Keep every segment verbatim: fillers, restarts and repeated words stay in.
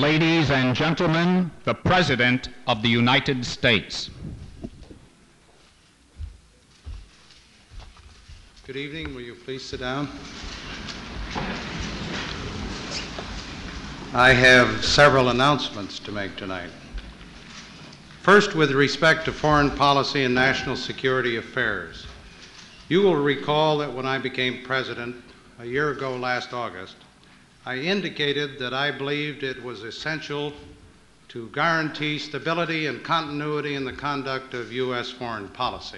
Ladies and gentlemen, the President of the United States. Good evening. Will you please sit down? I have several announcements to make tonight. First, with respect to foreign policy and national security affairs, you will recall that when I became president a year ago last August, I indicated that I believed it was essential to guarantee stability and continuity in the conduct of U S foreign policy.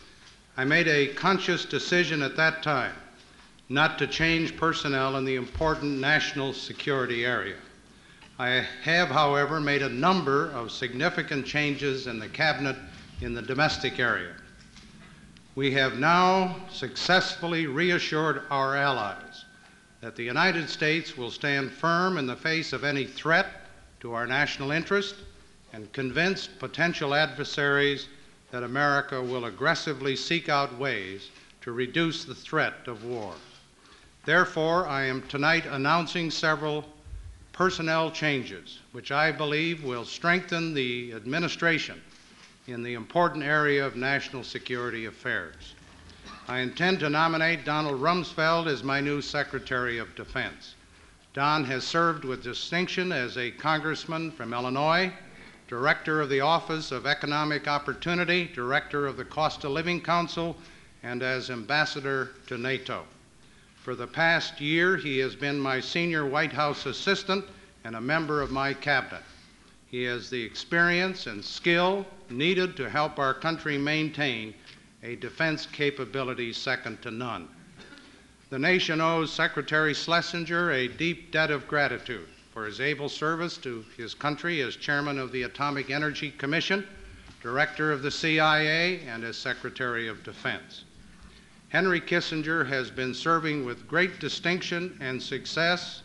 I made a conscious decision at that time not to change personnel in the important national security area. I have, however, made a number of significant changes in the cabinet in the domestic area. We have now successfully reassured our allies that the United States will stand firm in the face of any threat to our national interest and convinced potential adversaries that America will aggressively seek out ways to reduce the threat of war. Therefore, I am tonight announcing several personnel changes which I believe will strengthen the administration in the important area of national security affairs. I intend to nominate Donald Rumsfeld as my new Secretary of Defense. Don has served with distinction as a congressman from Illinois, Director of the Office of Economic Opportunity, Director of the Cost of Living Council, and as Ambassador to NATO. For the past year, he has been my senior White House assistant and a member of my cabinet. He has the experience and skill needed to help our country maintain a defense capability second to none. The nation owes Secretary Schlesinger a deep debt of gratitude for his able service to his country as Chairman of the Atomic Energy Commission, Director of the C I A, and as Secretary of Defense. Henry Kissinger has been serving with great distinction and success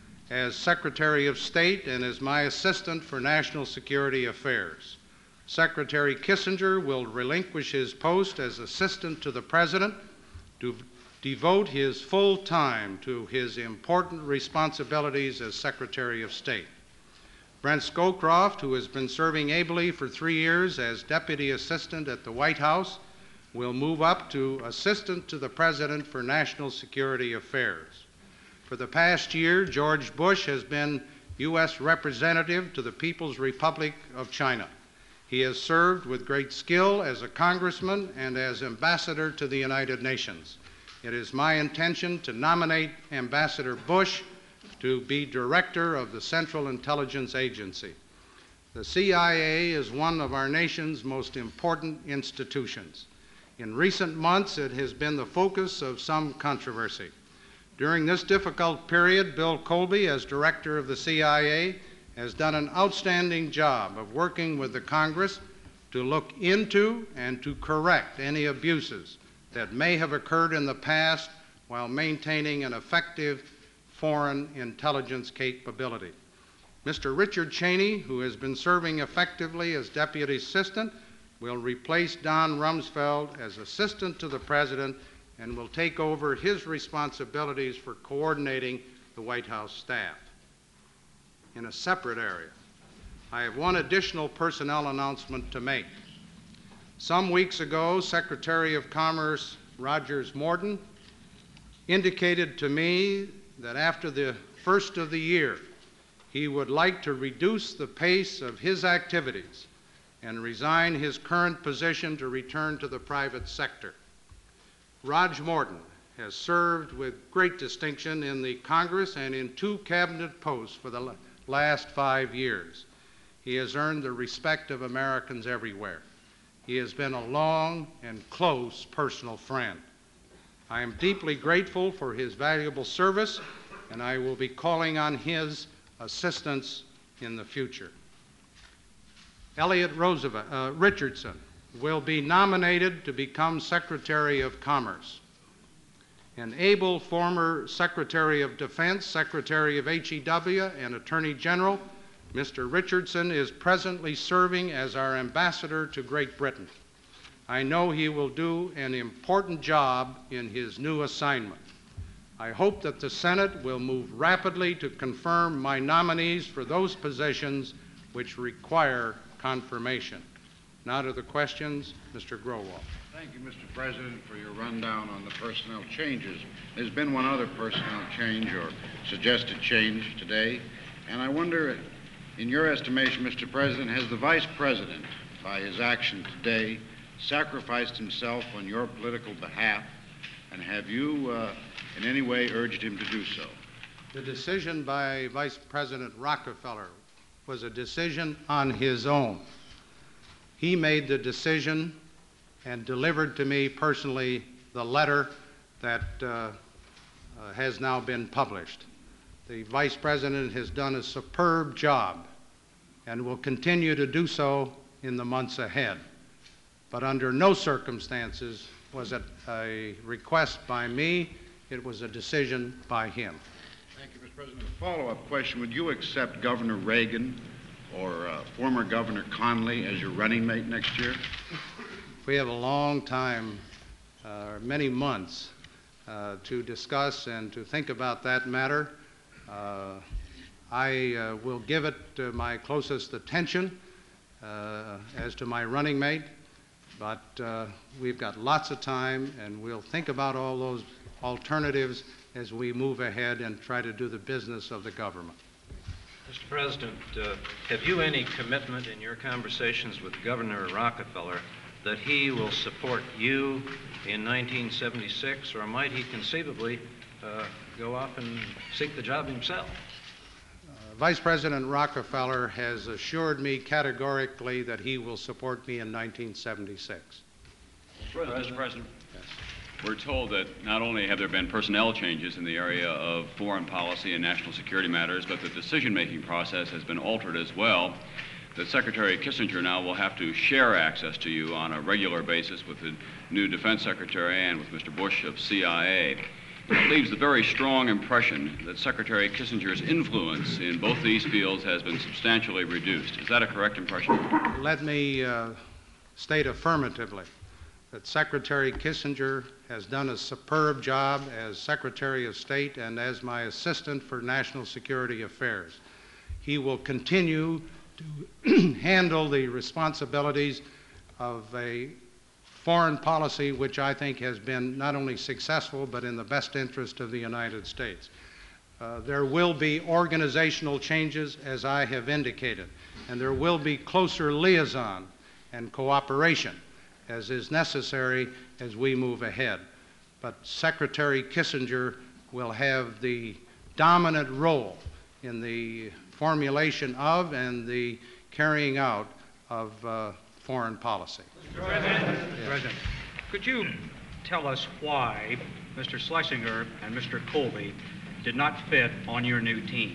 as Secretary of State and as my assistant for national security affairs. Secretary Kissinger will relinquish his post as assistant to the President to devote his full time to his important responsibilities as Secretary of State. Brent Scowcroft, who has been serving ably for three years as Deputy Assistant at the White House, will move up to Assistant to the President for National Security Affairs. For the past year, George Bush has been U S Representative to the People's Republic of China. He has served with great skill as a congressman and as ambassador to the United Nations. It is my intention to nominate Ambassador Bush to be director of the Central Intelligence Agency. The C I A is one of our nation's most important institutions. In recent months, it has been the focus of some controversy. During this difficult period, Bill Colby, as director of the C I A, has done an outstanding job of working with the Congress to look into and to correct any abuses that may have occurred in the past while maintaining an effective foreign intelligence capability. Mister Richard Cheney, who has been serving effectively as Deputy Assistant, will replace Don Rumsfeld as Assistant to the President and will take over his responsibilities for coordinating the White House staff. In a separate area, I have one additional personnel announcement to make. Some weeks ago, Secretary of Commerce Rogers Morton indicated to me that after the first of the year, he would like to reduce the pace of his activities and resign his current position to return to the private sector. Rog Morton has served with great distinction in the Congress and in two cabinet posts for the last five years. He has earned the respect of Americans everywhere. He has been a long and close personal friend. I am deeply grateful for his valuable service, and I will be calling on his assistance in the future. Elliot Roosevelt, uh, Richardson will be nominated to become Secretary of Commerce. An able former Secretary of Defense, Secretary of H E W, and Attorney General, Mister Richardson is presently serving as our ambassador to Great Britain. I know he will do an important job in his new assignment. I hope that the Senate will move rapidly to confirm my nominees for those positions which require confirmation. Now to the questions. Mister Growal. Thank you, Mister President, for your rundown on the personnel changes. There's been one other personnel change or suggested change today, and I wonder, in your estimation, Mister President, has the Vice President, by his action today, sacrificed himself on your political behalf, and have you uh, in any way urged him to do so? The decision by Vice President Rockefeller was a decision on his own. He made the decision and delivered to me personally the letter that uh, uh, has now been published. The Vice President has done a superb job and will continue to do so in the months ahead. But under no circumstances was it a request by me, it was a decision by him. Thank you, Mister President. A follow-up question, would you accept Governor Reagan or uh, former Governor Conley as your running mate next year? We have a long time, uh, many months, uh, to discuss and to think about that matter. Uh, I uh, will give it uh, my closest attention uh, as to my running mate, but uh, we've got lots of time, and we'll think about all those alternatives as we move ahead and try to do the business of the government. Mister President, uh, have you any commitment in your conversations with Governor Rockefeller that he will support you in nineteen seventy-six, or might he conceivably uh, go off and seek the job himself? Uh, Vice President Rockefeller has assured me categorically that he will support me in nineteen seventy-six. Mister President, Yes. we're told that not only have there been personnel changes in the area of foreign policy and national security matters, but the decision-making process has been altered as well, that Secretary Kissinger now will have to share access to you on a regular basis with the new Defense Secretary and with Mister Bush of C I A. It leaves the very strong impression that Secretary Kissinger's influence in both these fields has been substantially reduced. Is that a correct impression? Let me uh, state affirmatively that Secretary Kissinger has done a superb job as Secretary of State and as my assistant for national security affairs. He will continue to handle the responsibilities of a foreign policy which I think has been not only successful but in the best interest of the United States. Uh, there will be organizational changes, as I have indicated, and there will be closer liaison and cooperation as is necessary as we move ahead. But Secretary Kissinger will have the dominant role in the formulation of and the carrying out of uh, foreign policy. Mister President, Yes. President, could you tell us why Mister Schlesinger and Mister Colby did not fit on your new team?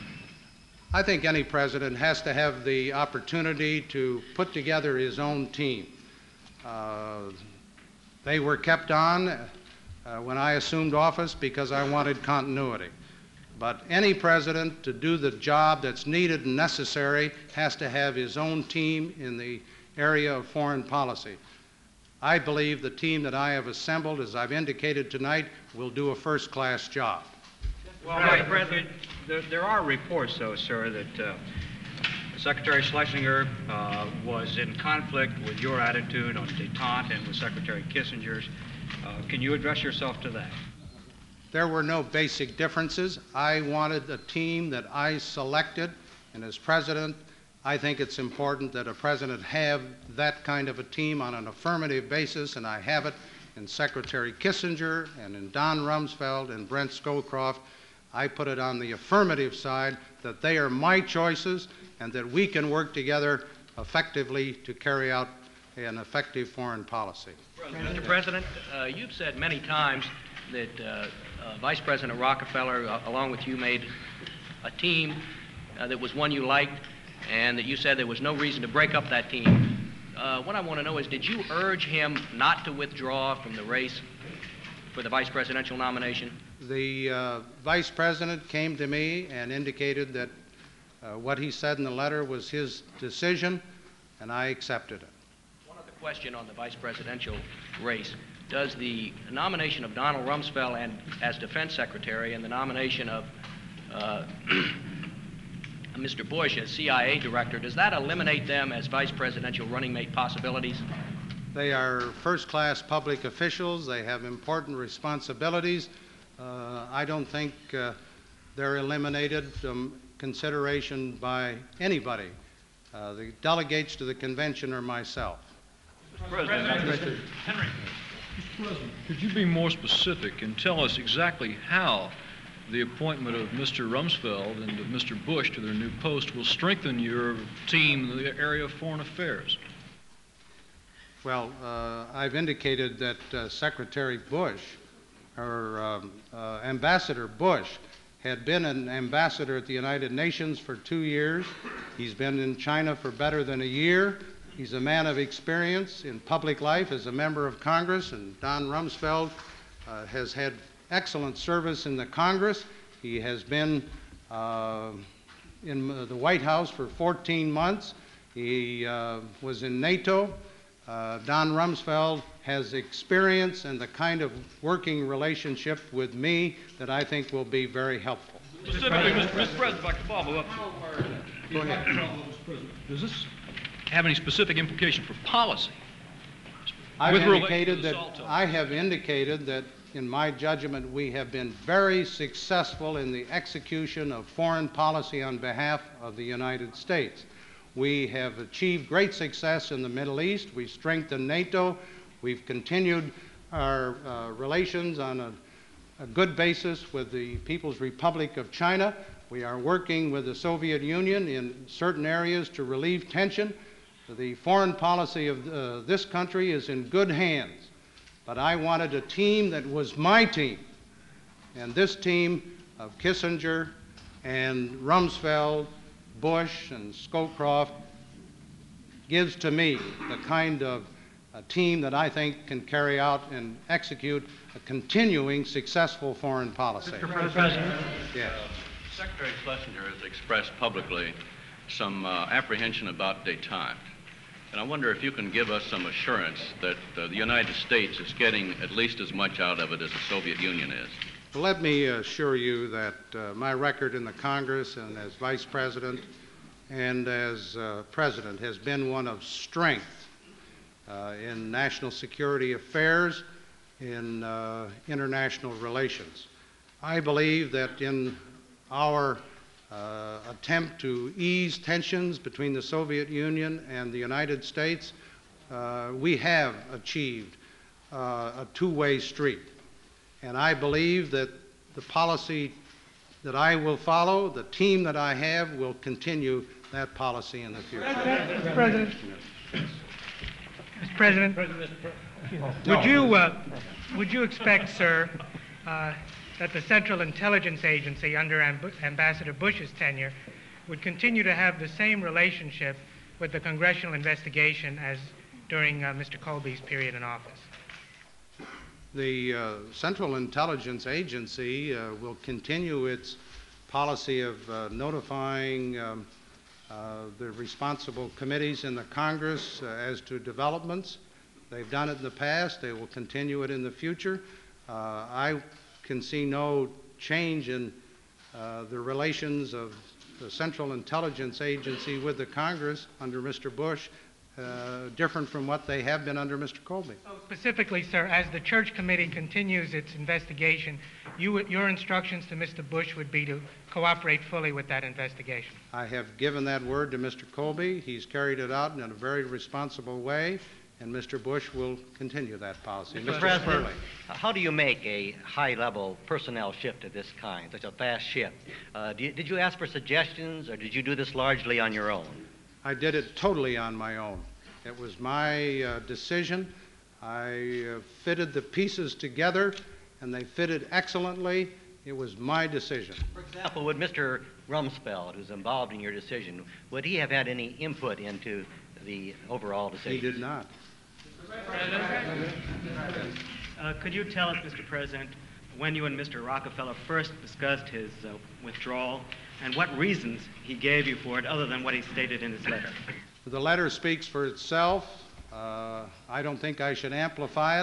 I think any president has to have the opportunity to put together his own team. Uh, they were kept on uh, when I assumed office because I wanted continuity. But any president, to do the job that's needed and necessary, has to have his own team in the area of foreign policy. I believe the team that I have assembled, as I've indicated tonight, will do a first-class job. Well, Mister President, there, there are reports, though, sir, that uh, Secretary Schlesinger uh, was in conflict with your attitude on détente and with Secretary Kissinger's. Uh, can you address yourself to that? There were no basic differences. I wanted a team that I selected, and as president, I think it's important that a president have that kind of a team on an affirmative basis, and I have it in Secretary Kissinger and in Don Rumsfeld and Brent Scowcroft. I put it on the affirmative side that they are my choices and that we can work together effectively to carry out an effective foreign policy. Mister President, uh, you've said many times that uh, uh, Vice President Rockefeller, uh, along with you, made a team uh, that was one you liked, and that you said there was no reason to break up that team. Uh, what I want to know is, did you urge him not to withdraw from the race for the vice presidential nomination? The uh, Vice President came to me and indicated that uh, what he said in the letter was his decision, and I accepted it. One other question on the vice presidential race. does the nomination of Donald Rumsfeld and, as Defense Secretary and the nomination of uh, Mister Bush as C I A Director, does that eliminate them as vice presidential running mate possibilities? They are first-class public officials. They have important responsibilities. Uh, I don't think uh, they're eliminated from consideration by anybody. Uh, the delegates to the convention are myself. Mister President, Mister Henry. Mister President, could you be more specific and tell us exactly how the appointment of Mister Rumsfeld and of Mister Bush to their new post will strengthen your team in the area of foreign affairs? Well, uh, I've indicated that uh, Secretary Bush, or um, uh, Ambassador Bush, had been an ambassador at the United Nations for two years. He's been in China for better than a year. He's a man of experience in public life as a member of Congress, and Don Rumsfeld uh, has had excellent service in the Congress. He has been uh, in the White House for fourteen months. He uh, was in NATO. Uh, Don Rumsfeld has experience and the kind of working relationship with me that I think will be very helpful. Specifically, Mister President, if I could follow up. Go ahead. Does this have any specific implication for policy? I've With indicated relation that to the SALT I have indicated that, in my judgment, we have been very successful in the execution of foreign policy on behalf of the United States. We have achieved great success in the Middle East. We've strengthened NATO. We've continued our uh, relations on a, a good basis with the People's Republic of China. We are working with the Soviet Union in certain areas to relieve tension. The foreign policy of uh, this country is in good hands. But I wanted a team that was my team. And this team of Kissinger and Rumsfeld, Bush and Scowcroft gives to me the kind of a team that I think can carry out and execute a continuing successful foreign policy. Mister President. Yes. Secretary Schlesinger has expressed publicly some uh, apprehension about détente. And I wonder if you can give us some assurance that uh, the United States is getting at least as much out of it as the Soviet Union is. Well, let me assure you that uh, my record in the Congress and as Vice President and as uh, President has been one of strength uh, in national security affairs, in uh, international relations. I believe that in our uh, attempt to ease tensions between the Soviet Union and the United States, uh, we have achieved uh, a two-way street. And I believe that the policy that I will follow, the team that I have, will continue that policy in the future. Mister President, Mister President, would you uh, would you expect, sir, uh, that the Central Intelligence Agency under Amb- Ambassador Bush's tenure would continue to have the same relationship with the congressional investigation as during uh, Mister Colby's period in office? The uh, Central Intelligence Agency uh, will continue its policy of uh, notifying um, uh, the responsible committees in the Congress uh, as to developments. They've done it in the past. They will continue it in the future. Uh, I can see no change in uh, the relations of the Central Intelligence Agency with the Congress under Mister Bush, Uh, different from what they have been under Mister Colby. So specifically, sir, as the Church Committee continues its investigation, you, your instructions to Mister Bush would be to cooperate fully with that investigation. I have given that word to Mister Colby. He's carried it out in a very responsible way, and Mister Bush will continue that policy. Mister President, how do you make a high-level personnel shift of this kind, such a fast shift? Uh, do you, did you ask for suggestions, or did you do this largely on your own? I did it totally on my own. It was my uh, decision. I uh, fitted the pieces together, and they fitted excellently. It was my decision. For example, would Mister Rumsfeld, who's involved in your decision, would he have had any input into the overall decision? He did not. Uh, could you tell us, Mister President, when you and Mister Rockefeller first discussed his uh, withdrawal, and what reasons he gave you for it other than what he stated in his letter? The letter speaks for itself. Uh, I don't think I should amplify it.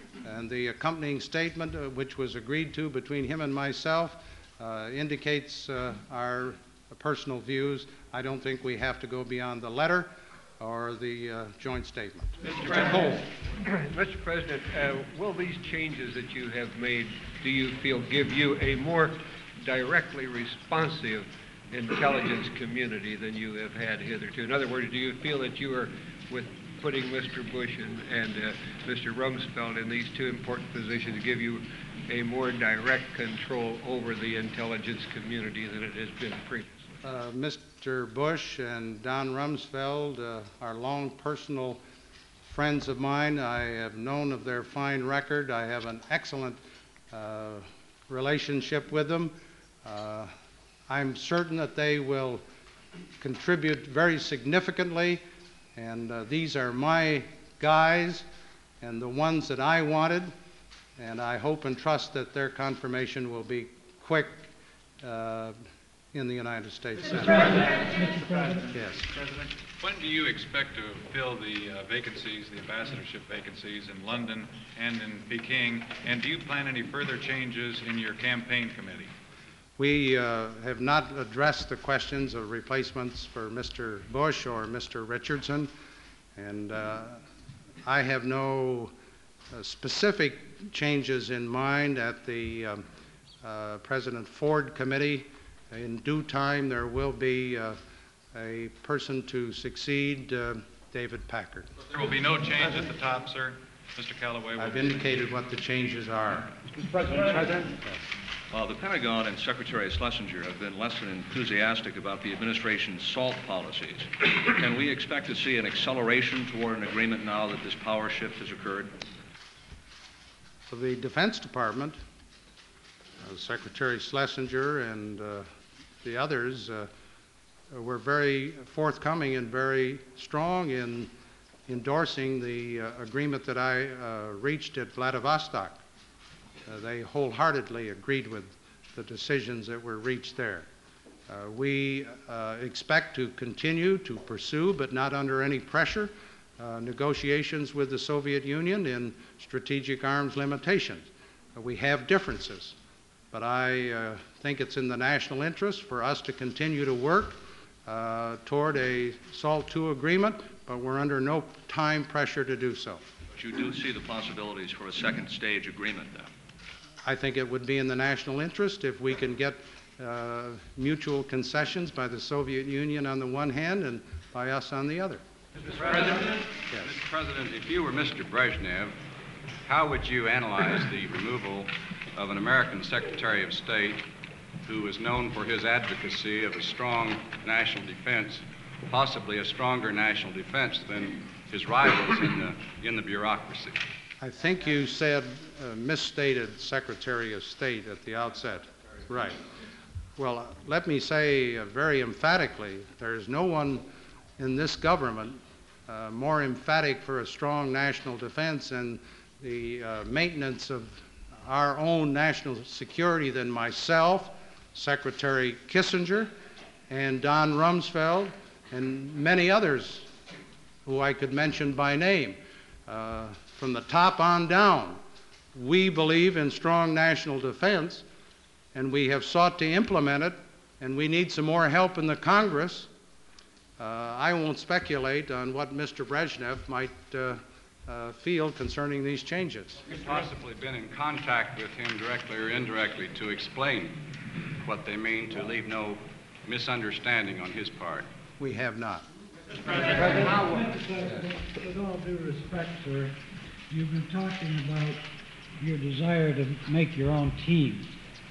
And the accompanying statement, uh, which was agreed to between him and myself, uh, indicates uh, our personal views. I don't think we have to go beyond the letter or the uh, joint statement. Mister President, Mister President, uh, will these changes that you have made, do you feel, give you a more directly responsive intelligence community than you have had hitherto? In other words, do you feel that you are, with putting Mister Bush and, and uh, Mister Rumsfeld in these two important positions, give you a more direct control over the intelligence community than it has been previously? Uh, Mister Bush and Don Rumsfeld uh, are long personal friends of mine. I have known of their fine record. I have an excellent uh, relationship with them. Uh, I'm certain that they will contribute very significantly, and uh, these are my guys and the ones that I wanted, and I hope and trust that their confirmation will be quick uh, in the United States Senate. Mister President. Yes. President, when do you expect to fill the uh, vacancies, the ambassadorship vacancies in London and in Peking, and do you plan any further changes in your campaign committee? We uh, have not addressed the questions of replacements for Mister Bush or Mister Richardson, and uh, I have no uh, specific changes in mind at the um, uh, President Ford committee. In due time, there will be uh, a person to succeed uh, David Packard. There will be no change at the top, sir. Mister Callaway will I've indicated what the changes are. Mister President. President. Uh, the Pentagon and Secretary Schlesinger have been less than enthusiastic about the administration's SALT policies. Can we expect to see an acceleration toward an agreement now that this power shift has occurred? For the Defense Department, uh, Secretary Schlesinger and uh, the others uh, were very forthcoming and very strong in endorsing the uh, agreement that I uh, reached at Vladivostok. Uh, they wholeheartedly agreed with the decisions that were reached there. Uh, we uh, expect to continue to pursue, but not under any pressure, uh, negotiations with the Soviet Union in strategic arms limitations. Uh, we have differences, but I uh, think it's in the national interest for us to continue to work uh, toward a SALT two agreement, but we're under no time pressure to do so. But you do see the possibilities for a second stage agreement then? I think it would be in the national interest if we can get uh, mutual concessions by the Soviet Union on the one hand and by us on the other. Mister President, yes. Mister President, if you were Mister Brezhnev, how would you analyze the removal of an American Secretary of State who is known for his advocacy of a strong national defense, possibly a stronger national defense than his rivals in the, in the bureaucracy? I think you said uh, misstated Secretary of State at the outset. Right. Well, uh, let me say uh, very emphatically, there is no one in this government uh, more emphatic for a strong national defense and the uh, maintenance of our own national security than myself, Secretary Kissinger, and Don Rumsfeld, and many others who I could mention by name. Uh, from the top on down, we believe in strong national defense, and we have sought to implement it, and we need some more help in the Congress. Uh, I won't speculate on what Mister Brezhnev might uh, uh, feel concerning these changes. You've possibly been in contact with him directly or indirectly to explain what they mean, to leave no misunderstanding on his part. We have not. Mister President. With all due respect, sir, you've been talking about your desire to make your own team.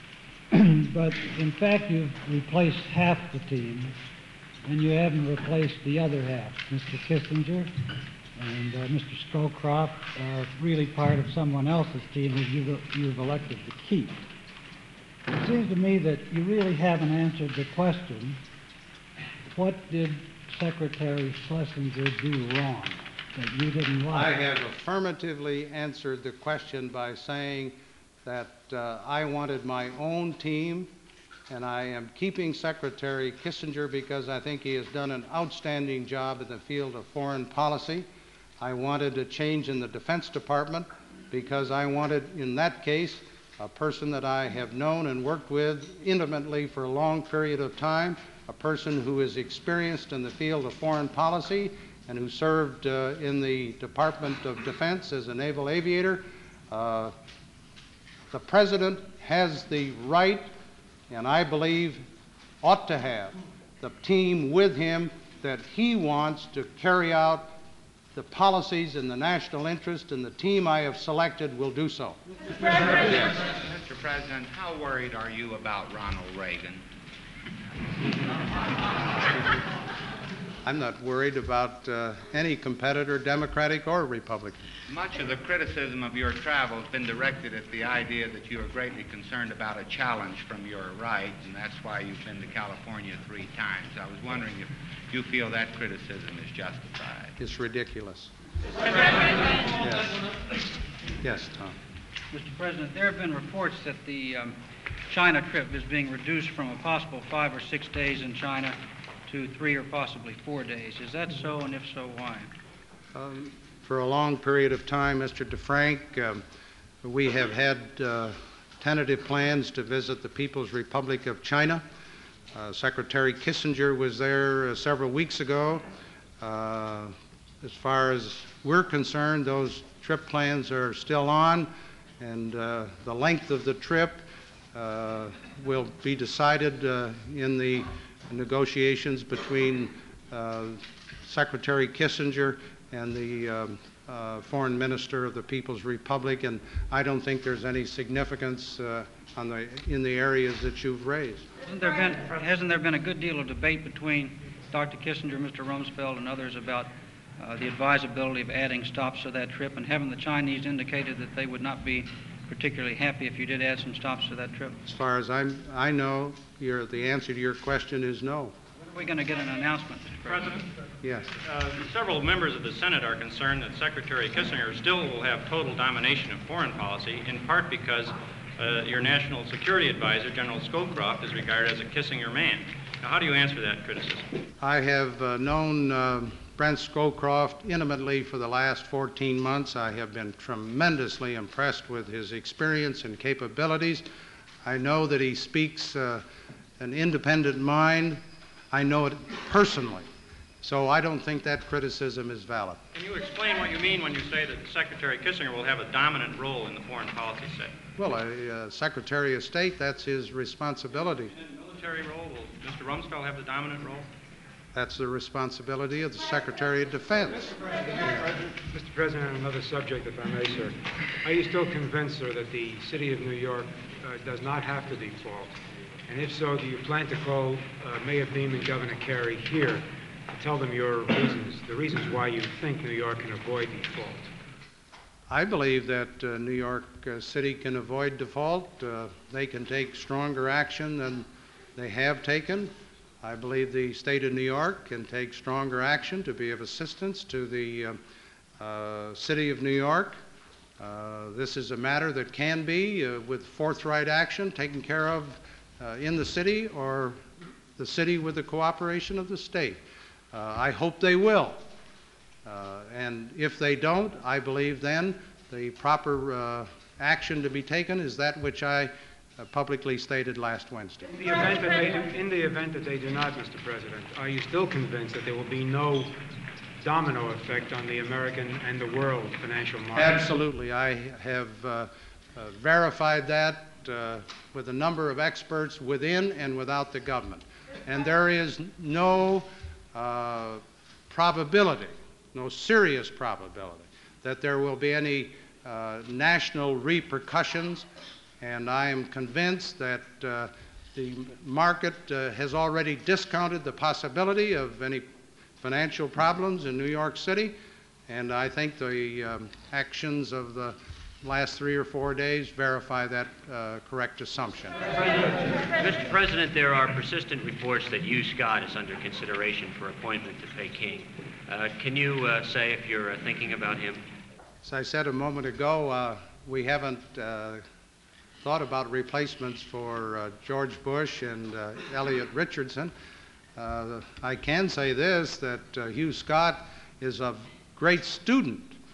But in fact, you've replaced half the team, and you haven't replaced the other half. Mister Kissinger and uh, Mister Scowcroft are really part of someone else's team who you've, you've elected to keep. It seems to me that you really haven't answered the question, what did Secretary Schlesinger do wrong that you didn't like? I have affirmatively answered the question by saying that uh, I wanted my own team, and I am keeping Secretary Kissinger because I think he has done an outstanding job in the field of foreign policy. I wanted a change in the Defense Department, because I wanted, in that case, a person that I have known and worked with intimately for a long period of time, a person who is experienced in the field of foreign policy and who served uh, in the Department of Defense as a naval aviator. Uh, the President has the right, and I believe ought to have, the team with him that he wants to carry out the policies in the national interest, and the team I have selected will do so. Mister President, yes. Mister President, how worried are you about Ronald Reagan? I'm not worried about uh, any competitor, Democratic or Republican. Much of the criticism of your travel has been directed at the idea that you are greatly concerned about a challenge from your right, and that's why you've been to California three times. I was wondering if you feel that criticism is justified. It's ridiculous. Yes. Yes, Tom. Mister President, there have been reports that the um, China trip is being reduced from a possible five or six days in China to three or possibly four days. Is that so, and if so, why? Um, for a long period of time, Mister DeFrank, um, we have had uh, tentative plans to visit the People's Republic of China. Uh, Secretary Kissinger was there uh, several weeks ago. Uh, as far as we're concerned, those trip plans are still on, and uh, the length of the trip uh, will be decided uh, in the negotiations between uh, Secretary Kissinger and the um, uh, Foreign Minister of the People's Republic, and I don't think there's any significance uh, on the, in the areas that you've raised. Hasn't there been, hasn't there been a good deal of debate between Doctor Kissinger, Mister Rumsfeld, and others about uh, the advisability of adding stops to that trip, and haven't the Chinese indicated that they would not be particularly happy if you did add some stops to that trip? As far as I'm, I know, your, the answer to your question is no. When are we going to get an announcement, Mister President? Yes. Uh, several members of the Senate are concerned that Secretary Kissinger still will have total domination of foreign policy, in part because uh, your national security advisor, General Scowcroft, is regarded as a Kissinger man. Now, how do you answer that criticism? I have uh, known uh, Brent Scowcroft intimately for the last fourteen months. I have been tremendously impressed with his experience and capabilities. I know that he speaks uh, an independent mind. I know it personally. So I don't think that criticism is valid. Can you explain what you mean when you say that Secretary Kissinger will have a dominant role in the foreign policy set? Well, a uh, Secretary of State, that's his responsibility. In a military role, will Mister Rumsfeld have the dominant role? That's the responsibility of the Secretary of Defense. Mister President, on another subject, if I may, sir. Are you still convinced, sir, that the City of New York uh, does not have to default? And if so, do you plan to call uh, Mayor Beam and Governor Carey here to tell them your reasons, the reasons why you think New York can avoid default? I believe that uh, New York uh, City can avoid default. Uh, they can take stronger action than they have taken. I believe the state of New York can take stronger action to be of assistance to the uh, uh, City of New York. Uh, this is a matter that can be, uh, with forthright action, taken care of uh, in the city, or the city with the cooperation of the state. Uh, I hope they will. Uh, and if they don't, I believe then the proper uh, action to be taken is that which I uh, publicly stated last Wednesday. In the, event that they do, in the event that they do not, Mister President, are you still convinced that there will be no domino effect on the American and the world financial market? Absolutely. I have uh, uh, verified that uh, with a number of experts within and without the government. And there is no uh, probability, no serious probability, that there will be any uh, national repercussions, and I am convinced that uh, the market uh, has already discounted the possibility of any financial problems in New York City, and I think the um, actions of the last three or four days verify that uh, correct assumption. Mister President, there are persistent reports that Hugh Scott is under consideration for appointment to Peking. Uh, can you uh, say if you're uh, thinking about him? As I said a moment ago, uh, we haven't uh, thought about replacements for uh, George Bush and uh, Elliot Richardson. Uh, I can say this, that uh, Hugh Scott is a great student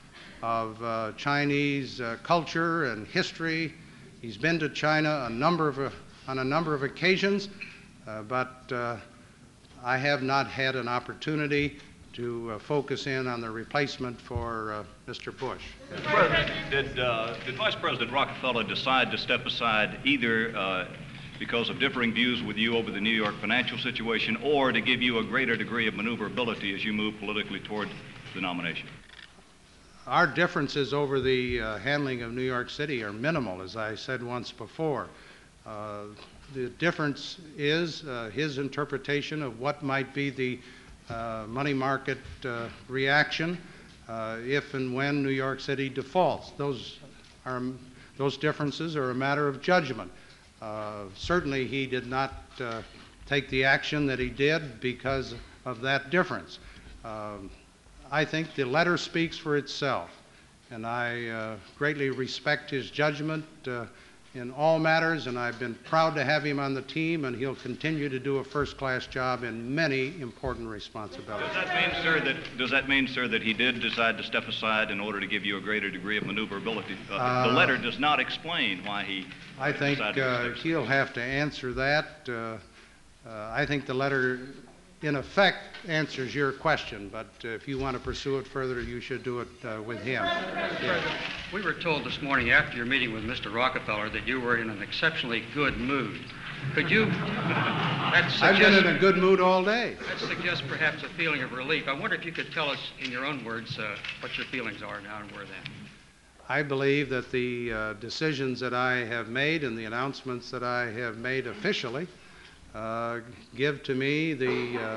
of uh, Chinese uh, culture and history. He's been to China a number of, uh, on a number of occasions, uh, but uh, I have not had an opportunity to uh, focus in on the replacement for uh, Mister Bush. Mister President, did, uh, did Vice President Rockefeller decide to step aside either uh, because of differing views with you over the New York financial situation or to give you a greater degree of maneuverability as you move politically toward the nomination? Our differences over the uh, handling of New York City are minimal, as I said once before. Uh, the difference is uh, his interpretation of what might be the uh, money market uh, reaction uh, if and when New York City defaults. Those, are, those differences are a matter of judgment. Uh, certainly he did not uh, take the action that he did because of that difference. Um, I think the letter speaks for itself, and I uh, greatly respect his judgment uh, in all matters, and I've been proud to have him on the team, and he'll continue to do a first-class job in many important responsibilities. Does that mean, sir, that does that mean, sir, that he did decide to step aside in order to give you a greater degree of maneuverability? Uh, Uh, the letter does not explain why he I think decided to uh, step aside. he'll have to answer that. Uh, uh, I think the letter, in effect, answers your question, but uh, if you want to pursue it further, you should do it uh, with him. We were told this morning after your meeting with Mister Rockefeller that you were in an exceptionally good mood. Could you... That I've been in suggests- a good mood all day. That suggests perhaps a feeling of relief. I wonder if you could tell us in your own words uh, what your feelings are now and where then. I believe that the uh, decisions that I have made and the announcements that I have made officially uh, give to me the uh, uh,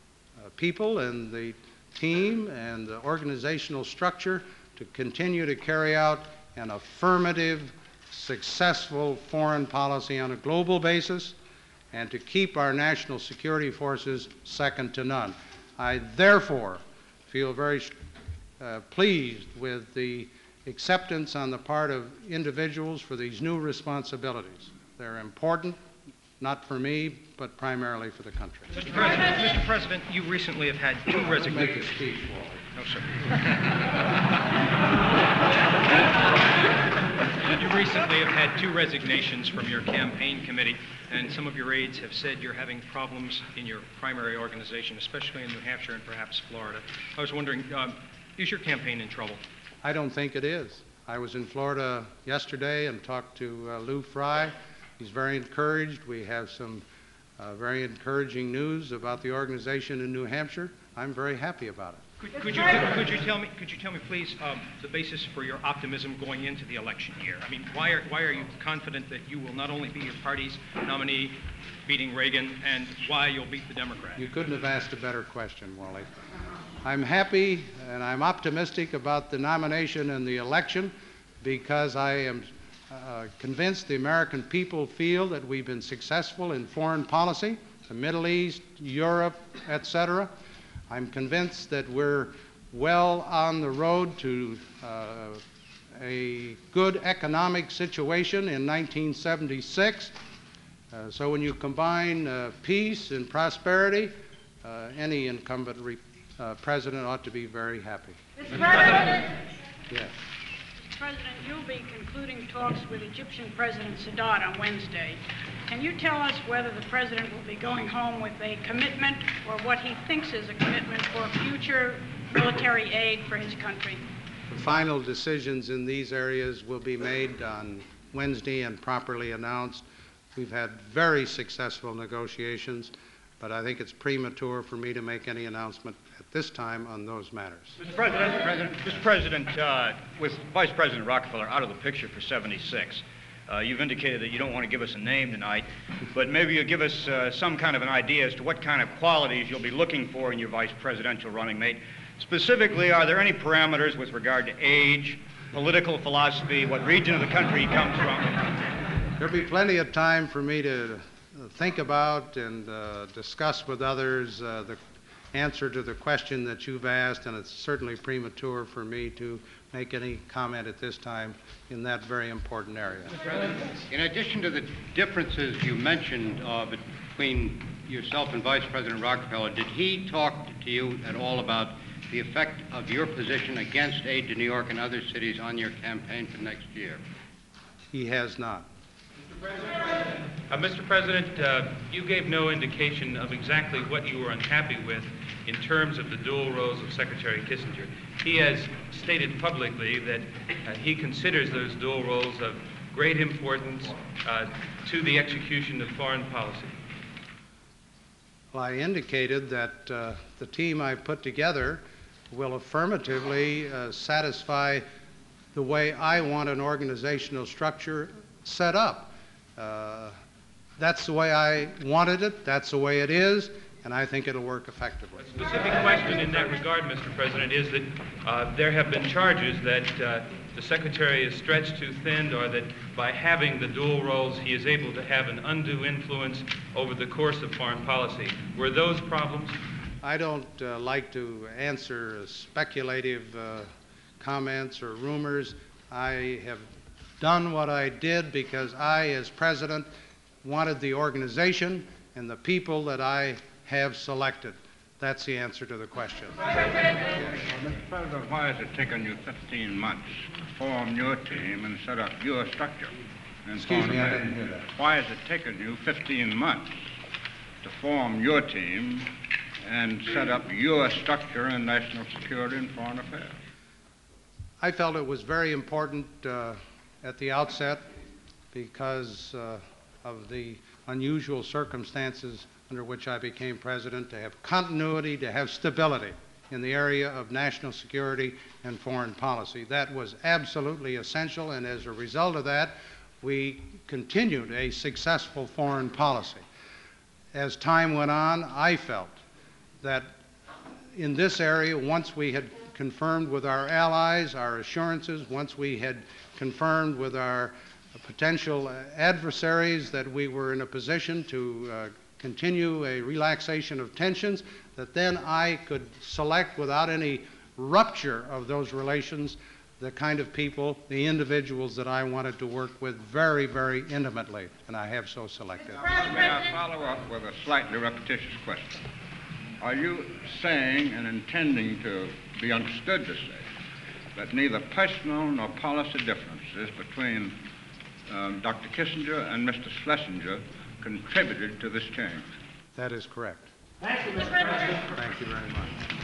people and the team and the organizational structure to continue to carry out an affirmative, successful foreign policy on a global basis and to keep our national security forces second to none. I therefore feel very uh, pleased with the acceptance on the part of individuals for these new responsibilities. They're important, not for me, but primarily for the country. Mister President, Mister President, you recently have had two resignations. Make a speech, Wally. No, sir. You recently have had two resignations from your campaign committee, and some of your aides have said you're having problems in your primary organization, especially in New Hampshire and perhaps Florida. I was wondering, um, is your campaign in trouble? I don't think it is. I was in Florida yesterday and talked to uh, Lou Fry. He's very encouraged. We have some uh, very encouraging news about the organization in New Hampshire. I'm very happy about it. Could, could you could you tell me could you tell me please um, the basis for your optimism going into the election year? I mean, why are why are you confident that you will not only be your party's nominee, beating Reagan, and why you'll beat the Democrat? You couldn't have asked a better question, Wally. I'm happy and I'm optimistic about the nomination and the election because I am uh, convinced the American people feel that we've been successful in foreign policy, the Middle East, Europe, et cetera. I'm convinced that we're well on the road to uh, a good economic situation in nineteen seventy-six. Uh, so when you combine uh, peace and prosperity, uh, any incumbent re- uh, president ought to be very happy. Mister President, Yes. President, you'll be concluding talks with Egyptian President Sadat on Wednesday. Can you tell us whether the president will be going home with a commitment or what he thinks is a commitment for future military aid for his country? The final decisions in these areas will be made on Wednesday and properly announced. We've had very successful negotiations, but I think it's premature for me to make any announcement at this time on those matters. Mister President, President Mister President, uh, with Vice President Rockefeller out of the picture for seventy-six, uh, you've indicated that you don't want to give us a name tonight, but maybe you'll give us uh, some kind of an idea as to what kind of qualities you'll be looking for in your vice presidential running mate. Specifically, are there any parameters with regard to age, political philosophy, what region of the country he comes from? There'll be plenty of time for me to think about and uh, discuss with others uh, the answer to the question that you've asked, and it's certainly premature for me to make any comment at this time in that very important area. In addition to the differences you mentioned uh, between yourself and Vice President Rockefeller, did he talk to you at all about the effect of your position against aid to New York and other cities on your campaign for next year? He has not. Uh, Mister President, uh, you gave no indication of exactly what you were unhappy with in terms of the dual roles of Secretary Kissinger. He has stated publicly that uh, he considers those dual roles of great importance uh, to the execution of foreign policy. Well, I indicated that uh, the team I put together will affirmatively uh, satisfy the way I want an organizational structure set up. Uh, that's the way I wanted it, that's the way it is, and I think it'll work effectively. A specific question in that regard, Mister President, is that uh, there have been charges that uh, the Secretary is stretched too thin, or that by having the dual roles he is able to have an undue influence over the course of foreign policy. Were those problems? I don't uh, like to answer speculative uh, comments or rumors. I have done what I did because I, as president, wanted the organization and the people that I have selected. That's the answer to the question. Yes. Well, Mister President, why has it taken you fifteen months to form your team and set up your structure? Excuse me, I didn't hear that. Why has it taken you fifteen months to form your team and set up your structure in national security and foreign affairs? I felt it was very important uh, at the outset because uh, of the unusual circumstances under which I became president to have continuity, to have stability in the area of national security and foreign policy. That was absolutely essential, and as a result of that, we continued a successful foreign policy. As time went on, I felt that in this area, once we had confirmed with our allies our assurances, once we had confirmed with our potential adversaries that we were in a position to uh, continue a relaxation of tensions, that then I could select without any rupture of those relations the kind of people, the individuals that I wanted to work with very, very intimately, and I have so selected. May I follow up with a slightly repetitious question? Are you saying and intending to be understood to say that neither personal nor policy differences between um, Doctor Kissinger and Mister Schlesinger contributed to this change? That is correct. Thank you, Mister President. Thank you very much.